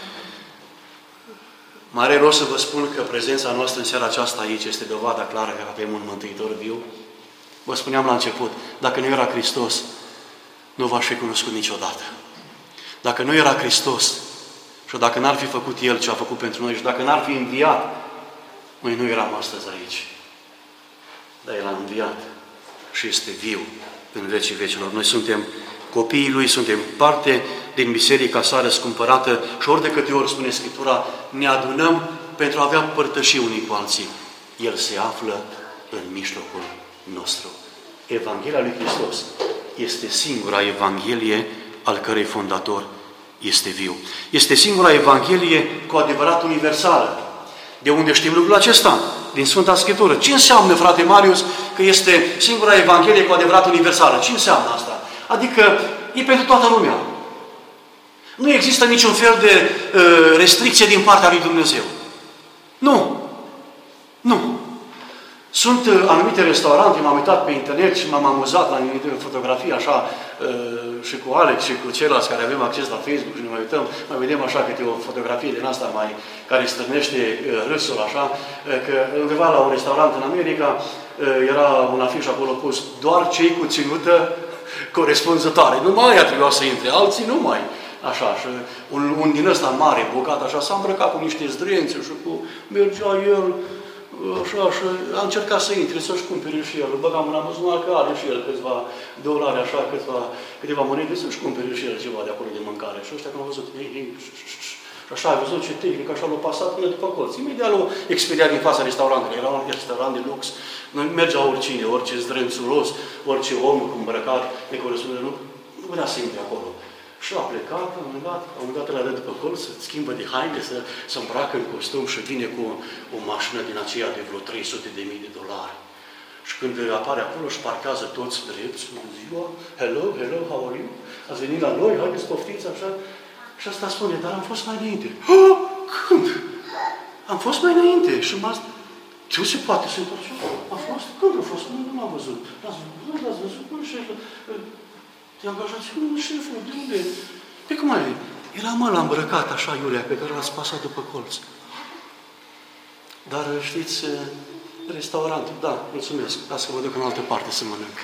Mai are rost să vă spun că prezența noastră în seara aceasta aici este dovada clară că avem un Mântuitor viu. Vă spuneam la început, dacă nu era Hristos, nu v-aș fi cunoscut niciodată. Dacă nu era Hristos și dacă n-ar fi făcut El ce a făcut pentru noi și dacă n-ar fi înviat, noi nu eram astăzi aici. Dar El a înviat și este viu în vecii vecilor. Noi suntem copiii Lui, suntem parte din biserica sa răscumpărată și ori de câte ori, spune Scriptura, ne adunăm pentru a avea părtășii unii cu alții. El se află în mijlocul nostru. Evanghelia lui Hristos este singura Evanghelie al cărei fondator este viu. Este singura Evanghelie cu adevărat universală. De unde știm lucrul acesta? Din Sfânta Scriptură. Ce înseamnă, frate Marius, că este singura Evanghelie cu adevărat universală? Ce înseamnă asta? Adică e pentru toată lumea. Nu există niciun fel de uh, restricție din partea lui Dumnezeu. Nu. Nu. Sunt uh, anumite restaurante, m-am uitat pe internet și m-am amuzat la anumite fotografii, așa, uh, și cu Alex și cu ceilalți care avem acces la Facebook și ne mai uităm, mai vedem așa câte o fotografie din asta mai, care stârnește uh, râsul, așa, uh, că undeva la un restaurant în America uh, era un afiș acolo pus, doar cei cu ținută corespunzătoare. Numai aia trebuia să intre, alții nu mai. Așa, și un, un din ăsta mare, bogat, așa, s-a îmbrăcat cu niște zdrențe și cu... Mergea el, așa, și a încercat să intre, să-și cumpere și el. Băga mâna în buzunar, că are și el câțiva dolari, așa, câțiva, câteva monede, să-și cumpere și el ceva de acolo de mâncare. Și ăștia când au văzut, ei, ei, și așa, a văzut ce tehnic, așa l-a pasat până după colț. Imediat l-a expediat din fața restaurantului. Era un restaurant de lux. Noi mergea oricine, orice zdrențuros, orice om cu îmbrăcat, necorespunzător, nu, nu putea să intre acolo. Și a plecat, la un moment dat, la un moment dat îl dă după colț, să schimbă de haine, să se îmbracă în costum și vine cu o mașină din aceea de vreo trei sute de mii de dolari. Și când apare acolo, își parchează toți drepți, bună ziua, hello, hello, how are you? Ați venit la noi, haideți, poftiți, așa. Și asta spune, dar am fost mai înainte. Oh, când? Am fost mai înainte. Și m-a zis, ce se poate să întorce? A fost? Când a fost? Nu, nu m-am văzut. L-ați văzut, l-ați văzut, nu șeful. Te angajați, nu, șeful, de unde? Pe cum ai? Era mă la îmbrăcat așa, iurea, pe care l-ați pasat după colț. Dar știți, restaurantul, da, mulțumesc, las că mă duc în altă parte să mănânc.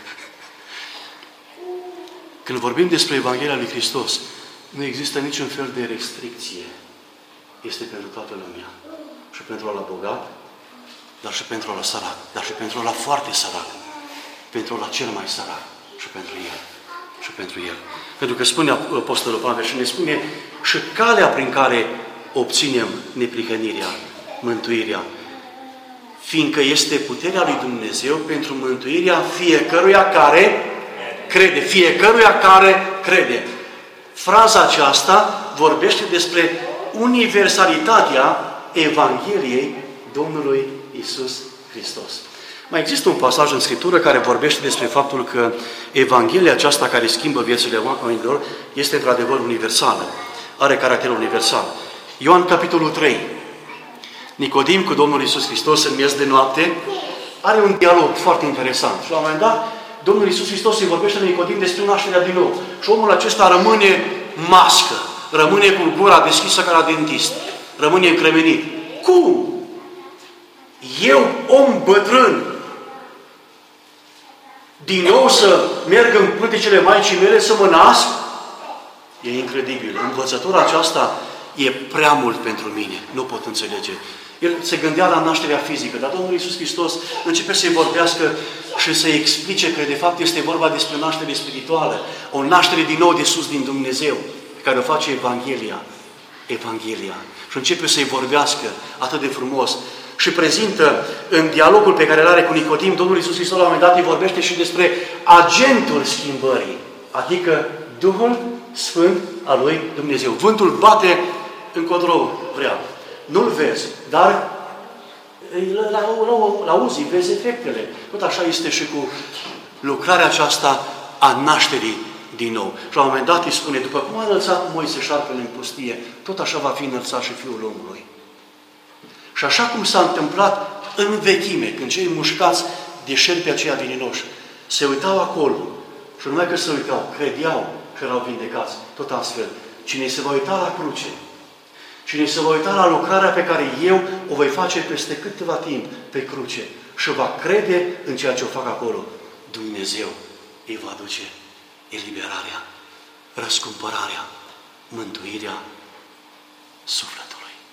Când vorbim despre Evanghelia lui Hristos, nu există niciun fel de restricție. Este pentru toată lumea. Și pentru ăla bogat, dar și pentru ăla sărac, dar și pentru ăla foarte sărac, pentru ăla cel mai sărac și pentru el. Și pentru el. Pentru că spune Apostolul Pavel și ne spune și calea prin care obținem neprihănirea, mântuirea. Fiindcă este puterea lui Dumnezeu pentru mântuirea fiecăruia care crede. Fiecăruia care crede. Fraza aceasta vorbește despre universalitatea Evangheliei Domnului Iisus Hristos. Mai există un pasaj în Scriptură care vorbește despre faptul că Evanghelia aceasta care schimbă viețile oamenilor este într-adevăr universală. Are caracter universal. Ioan, capitolul trei. Nicodim cu Domnul Iisus Hristos în miez de noapte are un dialog foarte interesant. Și la un moment dat, Domnul Iisus Hristos îi vorbește lui Nicodim despre nașterea din nou. Și omul acesta rămâne mască. Rămâne cu gura deschisă ca la dentist. Rămâne încremenit. Cum? Eu, om bătrân, din nou să merg în pântecele Maicii mele să mă nasc? E incredibil. Învățătura aceasta e prea mult pentru mine. Nu pot înțelege. El se gândea la nașterea fizică, dar Domnul Iisus Hristos începe să-i vorbească și să-i explice că de fapt este vorba despre naștere spirituală. O naștere din nou de sus din Dumnezeu, pe care o face Evanghelia. Evanghelia. Și începe să-i vorbească atât de frumos. Și prezintă în dialogul pe care îl are cu Nicodim, Domnul Iisus Hristos la un moment dat îi vorbește și despre agentul schimbării, adică Duhul Sfânt al lui Dumnezeu. Vântul bate încotro vrea. Nu-l vezi, dar la auzi, vezi efectele. Tot așa este și cu lucrarea aceasta a nașterii din nou. Și la un moment dat îi spune, după cum a înălțat Moise șarpele în pustie, tot așa va fi înălțat și Fiul omului. Și așa cum s-a întâmplat în vechime, când cei mușcați de șerpi aceia veninoși se uitau acolo și numai că se uitau, credeau că erau vindecați, tot astfel. Cine se va uita la cruce, cine se va uita la lucrarea pe care eu o voi face peste câteva timp pe cruce și va crede în ceea ce o fac acolo, Dumnezeu îi va duce eliberarea, răscumpărarea, mântuirea sufletului.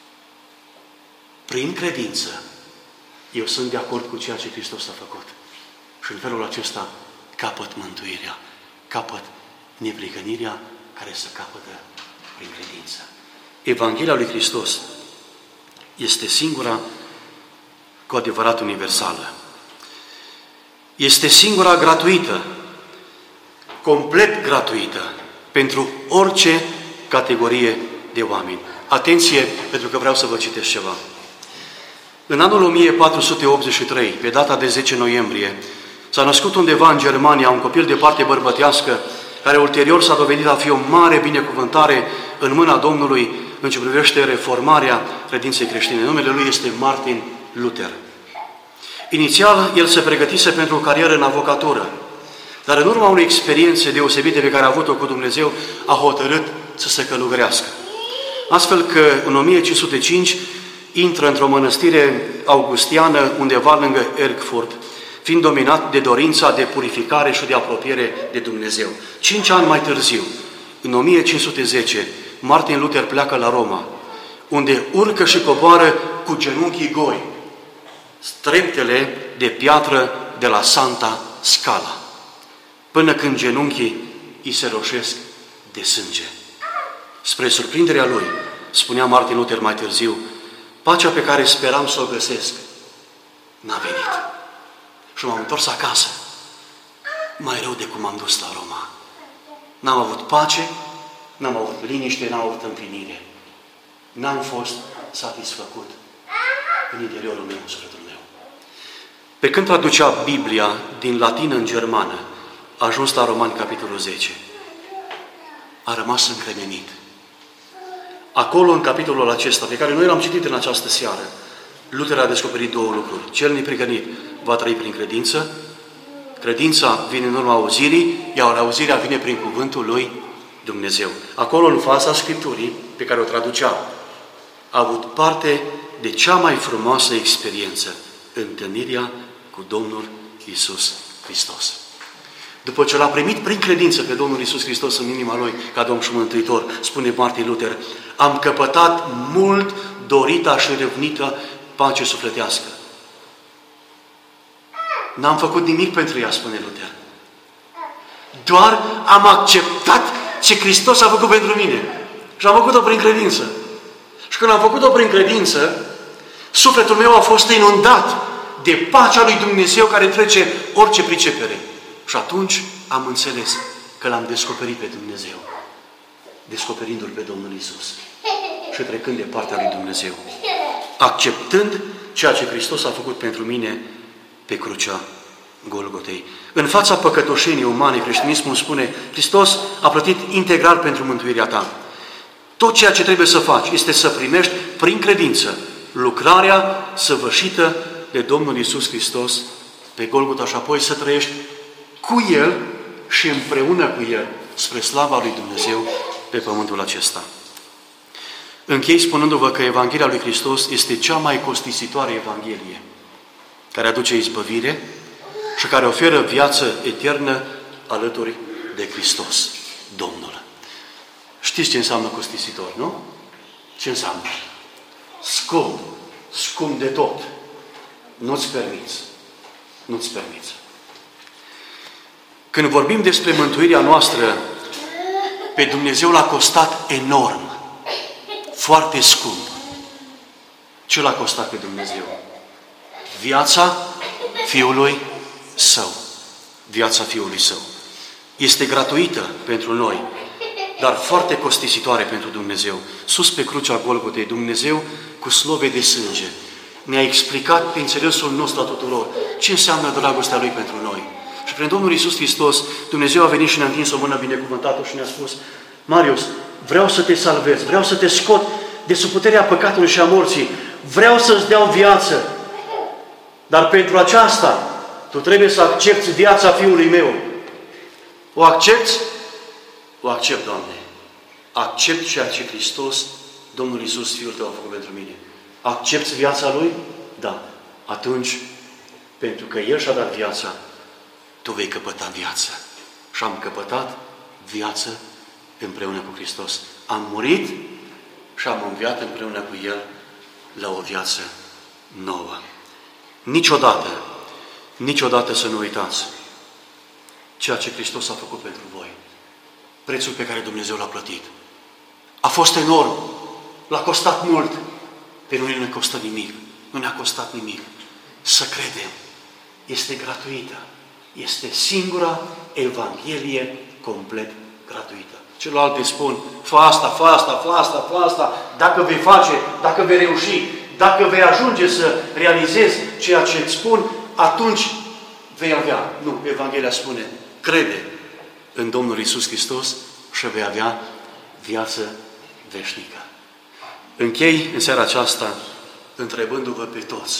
Prin credință, eu sunt de acord cu ceea ce Hristos a făcut. Și în felul acesta capăt mântuirea, capăt neprihănirea care se capătă prin credință. Evanghelia lui Hristos este singura cu adevărat universală. Este singura gratuită, complet gratuită, pentru orice categorie de oameni. Atenție, pentru că vreau să vă citesc ceva. În anul o mie patru sute optzeci și trei, pe data de zece noiembrie, s-a născut undeva în Germania un copil de parte bărbătească, care ulterior s-a dovedit a fi o mare binecuvântare în mâna Domnului în ce privește reformarea credinței creștine. Numele lui este Martin Luther. Inițial, el se pregătise pentru o carieră în avocatură, dar în urma unei experiențe deosebite pe care a avut-o cu Dumnezeu, a hotărât să se călugărească. Astfel că în o mie cinci sute cinci intră într-o mănăstire augustiană undeva lângă Erfurt, fiind dominat de dorința de purificare și de apropiere de Dumnezeu. Cinci ani mai târziu, În o mie cinci sute zece, Martin Luther pleacă la Roma, unde urcă și coboară cu genunchii goi, treptele de piatră de la Santa Scala, până când genunchii îi se roșesc de sânge. Spre surprinderea lui, spunea Martin Luther mai târziu, pacea pe care speram să o găsesc n-a venit. Și m-am întors acasă, mai rău de cum am dus la Roma. N-am avut pace, n-am avut liniște, n-am avut împlinire. N-am fost satisfăcut în interiorul meu, în sufletul meu. Pe când traducea Biblia din latină în germană, a ajuns la Romani, capitolul zece. A rămas încremenit. Acolo, în capitolul acesta, pe care noi l-am citit în această seară, Luther a descoperit două lucruri. Cel neprihănit va trăi prin credință, credința vine în urma auzirii, iar auzirea vine prin cuvântul lui Dumnezeu. Acolo, în fața Scripturii, pe care o traducea, a avut parte de cea mai frumoasă experiență, întâlnirea cu Domnul Iisus Hristos. După ce l-a primit prin credință pe Domnul Iisus Hristos în inima lui, ca Domn și Mântuitor, spune Martin Luther, am căpătat mult dorita și râvnită pace sufletească. N-am făcut nimic pentru ea, spune Luther. Doar am acceptat ce Hristos a făcut pentru mine. Și am făcut-o prin credință. Și când am făcut-o prin credință, sufletul meu a fost inundat de pacea lui Dumnezeu care trece orice pricepere. Și atunci am înțeles că l-am descoperit pe Dumnezeu, descoperindu-L pe Domnul Iisus și trecând de partea lui Dumnezeu, acceptând ceea ce Hristos a făcut pentru mine pe crucea Golgotei. În fața păcătoșenii umane, creștinismul spune, Hristos a plătit integral pentru mântuirea ta. Tot ceea ce trebuie să faci este să primești prin credință lucrarea săvârșită de Domnul Iisus Hristos pe Golgota și apoi să trăiești cu El și împreună cu El spre slava lui Dumnezeu pe pământul acesta. Închei spunându-vă că Evanghelia lui Hristos este cea mai costisitoare Evanghelie, care aduce izbăvire și care oferă viață eternă alături de Hristos, Domnul. Știți ce înseamnă costisitor, nu? Ce înseamnă? Scump, scump de tot. Nu-ți permiți. Nu-ți permiți. Când vorbim despre mântuirea noastră, pe Dumnezeu l-a costat enorm, foarte scump. Ce l-a costat pe Dumnezeu? Viața Fiului Său. Viața Fiului Său. Este gratuită pentru noi, dar foarte costisitoare pentru Dumnezeu. Sus pe crucea Golgotei, Dumnezeu, cu slove de sânge, ne-a explicat pe înțelesul nostru a tuturor ce înseamnă dragostea Lui pentru noi. Și prin Domnul Iisus Hristos, Dumnezeu a venit și ne-a întins o mână binecuvântată și ne-a spus, Marius, vreau să te salvez, vreau să te scot de sub puterea păcatului și a morții, vreau să-ți dau viață, dar pentru aceasta tu trebuie să accepti viața Fiului meu. O accepti? O accept, Doamne. Accept ceea ce Hristos, Domnul Iisus, Fiul Tău, a făcut pentru mine. Accepți viața Lui? Da. Atunci, pentru că El și-a dat viața, tu vei căpăta viață. Și am căpătat viață împreună cu Hristos. Am murit și am înviat împreună cu El la o viață nouă. Niciodată, niciodată să nu uitați ceea ce Hristos a făcut pentru voi. Prețul pe care Dumnezeu l-a plătit. A fost enorm. L-a costat mult. Pe noi nu ne costă nimic. Nu ne-a costat nimic. Să credem. Este gratuită. Este singura Evanghelie complet gratuită. Celelalte spun, fă asta, fă asta, fă asta, fă asta, dacă vei face, dacă vei reuși, dacă vei ajunge să realizezi ceea ce îți spun, atunci vei avea. Nu, Evanghelia spune, crede în Domnul Iisus Hristos și vei avea viață veșnică. Închei în seara aceasta întrebându-vă pe toți,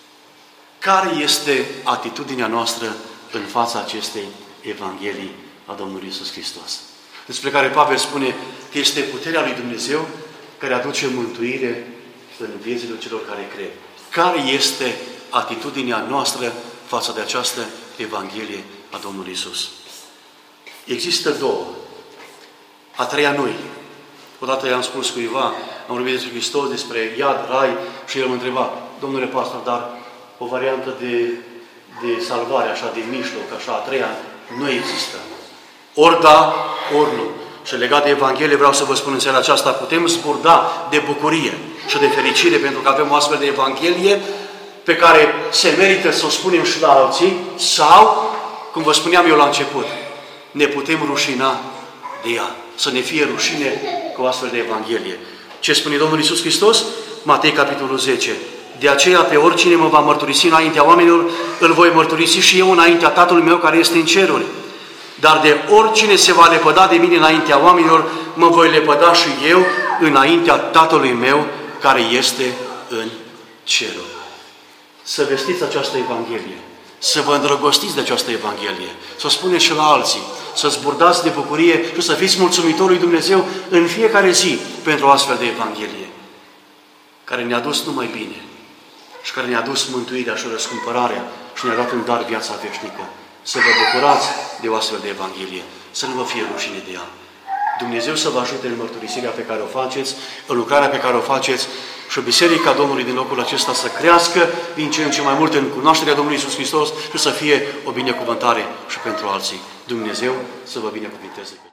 care este atitudinea noastră în fața acestei Evanghelii a Domnului Iisus Hristos? Despre care Pavel spune că este puterea lui Dumnezeu care aduce mântuire în viețile celor care cred. Care este atitudinea noastră față de această Evanghelie a Domnului Iisus? Există două. A treia noi. Odată i-am spus cuiva, am vorbit despre Hristos, despre iad, rai, și el mă întreba, domnule pastor, dar o variantă de, de salvare, așa, de mijloc, așa, a treia, nu există. Ori da, ori nu. Și legat de Evanghelie, vreau să vă spun în seara aceasta, putem zburda de bucurie și de fericire pentru că avem o astfel de Evanghelie pe care se merită să o spunem și la alții, sau, cum vă spuneam eu la început, ne putem rușina de ea. Să ne fie rușine cu o astfel de Evanghelie. Ce spune Domnul Iisus Hristos? Matei, capitolul zece. De aceea, pe oricine mă va mărturisi înaintea oamenilor, îl voi mărturisi și eu înaintea Tatălui meu care este în ceruri. Dar de oricine se va lepăda de mine înaintea oamenilor, mă voi lepăda și eu înaintea Tatălui meu care este în ceruri. Să vestiți această Evanghelie, să vă îndrăgostiți de această Evanghelie, să o spuneți și la alții, să zburdați de bucurie și să fiți mulțumitori lui Dumnezeu în fiecare zi pentru o astfel de Evanghelie, care ne-a dus numai bine și care ne-a dus mântuirea și răscumpărarea și ne-a dat în dar viața veșnică. Să vă bucurați de o astfel de Evanghelie, să nu vă fie rușine de ea. Dumnezeu să vă ajute în mărturisirea pe care o faceți, în lucrarea pe care o faceți și Biserica Domnului din locul acesta să crească din ce în ce mai mult în cunoașterea Domnului Iisus Hristos și să fie o binecuvântare și pentru alții. Dumnezeu să vă binecuvânteze.